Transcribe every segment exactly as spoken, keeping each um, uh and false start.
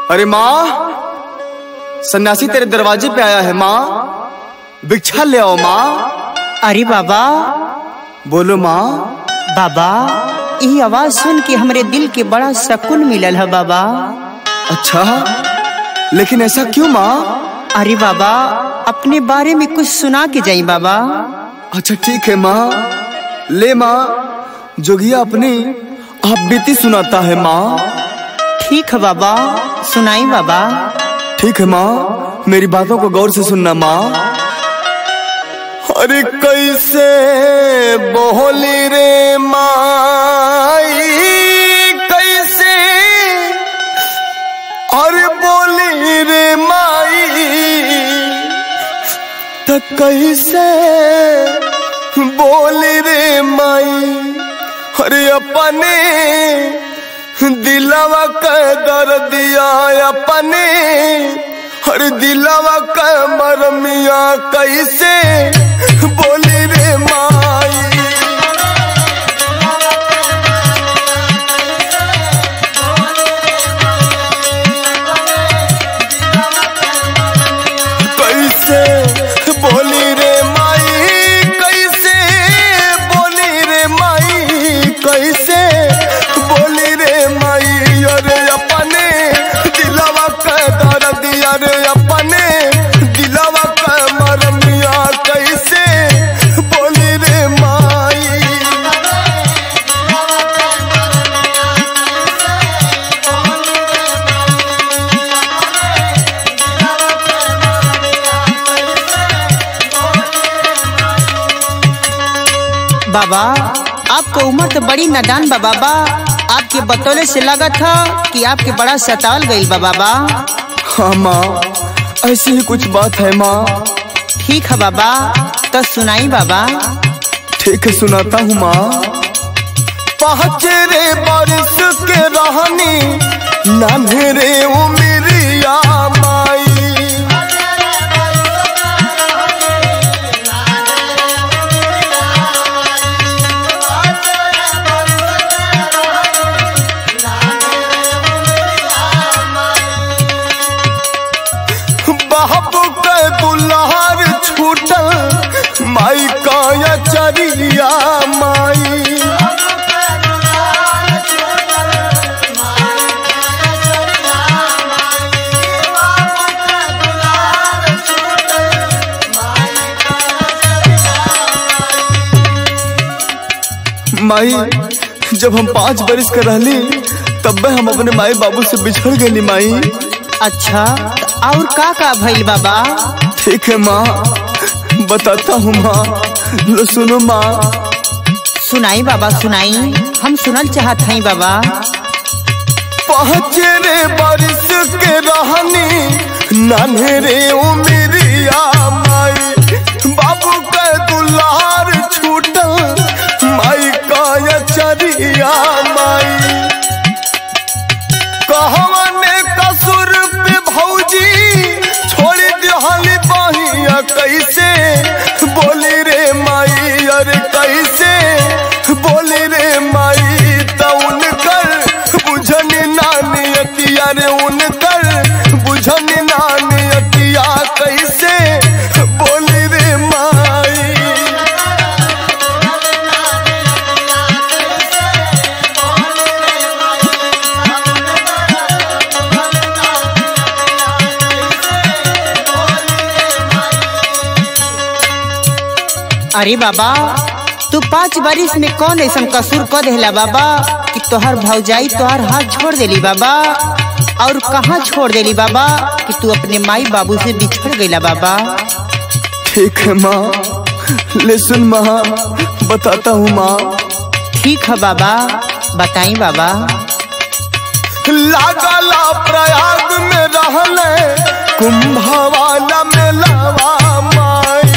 अरे माँ, सन्यासी तेरे दरवाजे पे आया है माँ, भिक्षा ले आओ माँ। अरे बाबा। बोलो माँ। बाबा, यही आवाज सुन के हमरे दिल के बड़ा सुकून मिलल है बाबा। अच्छा, लेकिन ऐसा क्यों माँ? अरे बाबा, अपने बारे में कुछ सुना के जाई बाबा। अच्छा ठीक है माँ, ले माँ, जोगिया अपनी आप बीती सुनाता है माँ। ठीक है बाबा, सुनाई बाबा। ठीक है माँ, मेरी बातों को गौर से सुनना माँ। अरे कैसे बोली रे माई, कैसे अरे बोली रे माई, त कैसे बोली रे माई। अरे अपने दिलवा का दर्दिया, अपने हर दिलवा का मरमिया, कैसे बोली रे माई। कैसे बोली रे माई, कैसे बोली रे माई, कैसे बोली रे माई। अरे अपने दिलवा का दर्दिया, रे अपने दिलवा का मरमिया, कैसे बोली रे माई। बाबा, आपको उम्र तो बड़ी नादान बा बाबा। आपके बतौले से लगा था कि आपके बड़ा सताल गई बा बाबा। हाँ माँ, ऐसी ही कुछ बात है माँ। ठीक है बाबा, तो सुनाई बाबा। ठीक है, सुनाता हूँ माँ। पहचरे बारिश के रहनी, नान्हे उमरिया माई। बाप के दुल्हार छूटल, माई का चरिया माई। माई, जब हम पाँच बरिस के रहली तब हम अपने माई बाबू से बिछड़ गई माई। अच्छा, और का का भइल बाबा? ठीक है माँ, बताता हूँ माँ, लो सुनो माँ। सुनाई बाबा, सुनाई, हम सुनल चाहत हई बाबा। पहचरे बारिश के रहनी, नान्हे रे उमरिया माई। बाबू के दुल्हार छूटल, माई का चरिया माई। कहवाने कसुर पे भौजी छोड़ दिहली बहिया, कैसे बोली रे माई। अरे कैसे बोली रे माई, त उनकर बुझनी नानी अतिया, रे उनकर बुझनी नानी अतिया, कैसे बोली रे माई। अरे बाबा, तू पाँच बारिश में कौन ऐसा कसूर कर देला बाबा कि तोहर भौजाई तोहर हाथ छोड़ देली बाबा? और कहाँ छोड़ देली बाबा कि तू अपने माई बाबू से बिछड़ गईला बाबा? ठीक है माँ, ले सुन माँ, बताता हूँ माँ। ठीक है बाबा, बताई बाबा। लागला प्रयाग में रहले, कुंभवाला में लावा माई।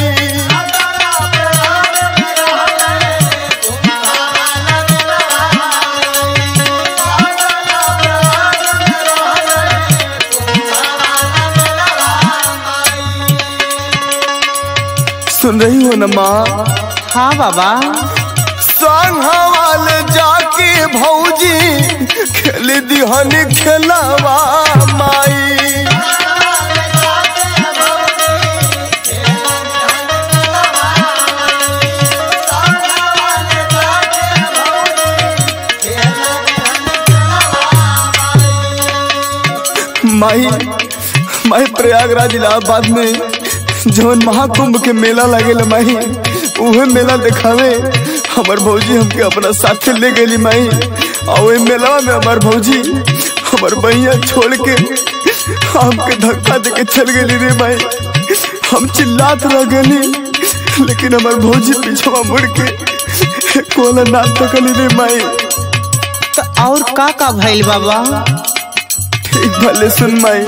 सुन रही हो न माँ? हाँ बाबा। संघवाल जाके भौजी खेल दिहन खेलावा माई। माई माई प्रयागराज इलाहाबाद में जवन महाकुंभ के मेला लागेला माई, उहे मेला दिखावे हमार भौजी हमके अपना साथे ले गेली माई। और मेला में हमार भौजी हमार बहिया छोड़ के हमके धक्का देके चल गेली रे माई। हम चिल्लात रह गेली, लेकिन हमार भौजी पीछवा मुड़ के कोला ना तकली रे माई। तो और का का भइल बाबा? ठीक भले सुन माई।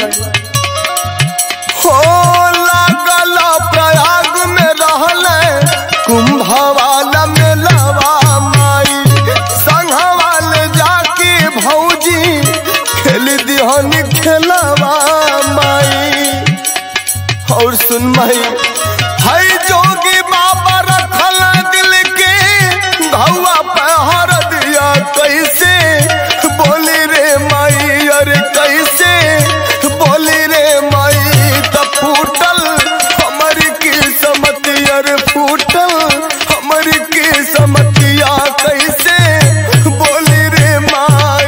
हो लागल प्रयाग में रहले कुंभवाला मेलावा माई, संघवाल जाके भौजी खेल दिहनी खेलवा माई। और सुन माई, हाय जोगी बाबा रखल दिल के घौआ पे हर दिया, कैसे बोली रे माई, अरे कैसे बोली रे माई। तब फूटल हमारी किस्मतिया रे, फूटल हमारी किस्मतिया, कैसे बोली रे माई।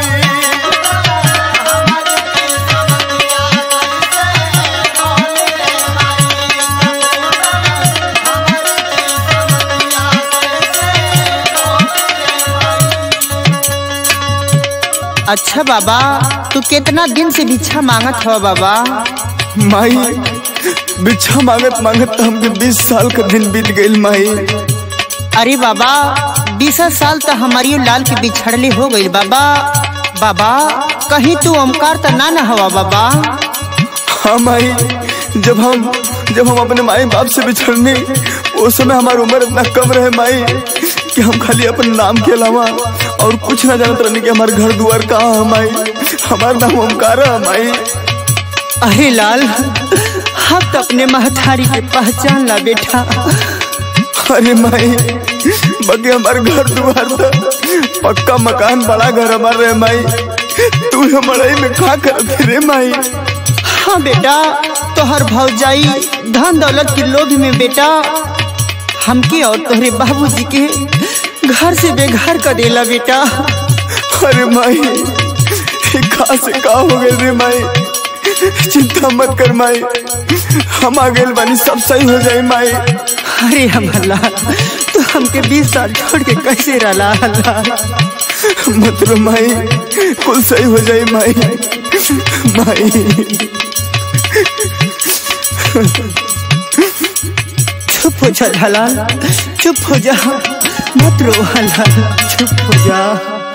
अच्छा बाबा, तू कितना दिन से भिक्षा मांगत हो बाबा? माई भिक्षा मांगत मांगत हमके बीस साल का दिन बीत गई माई। अरे बाबा, बीस साल तो हमारी लाल के बिछड़ले हो गई बाबा। बाबा कहीं तू ओमकार तो ना न हवा बाबा? हाँ माई, जब हम जब हम अपने माई बाप से बिछड़ने, उस समय हमारी उम्र इतना कम रहे माई कि हम खाली अपने नाम के अलावा और कुछ ना जानते रहने कि हमारे घर द्वार कहाँ है माई। हमारा नाम ओमकार है माई। अरे लाल, हम तो अपने महतारी के पहचान ला बेटा। अरे माई, बाकी हमारे घर द्वार था पक्का मकान, बड़ा घर हमारा है माई। तू हमारे में खा कर फिरे माई। हाँ बेटा, तो हर भौजाई धन दौलत के लोभ में बेटा हमके और तोहरे बाबूजी के घर से बेघर कर देला बेटा। अरे माई, कहा से का हो गए रे माई। चिंता मत कर माई, हम आ गए बानी, सब सही हो जाए माई। अरे हमारा तो हमके बीस साल छोड़ के कैसे रला? मत रो माई, कुल सही हो जाए माई। माई चुप हो जा हलाल, चुप हो जा, मत रो हलाल, चुप हो जा।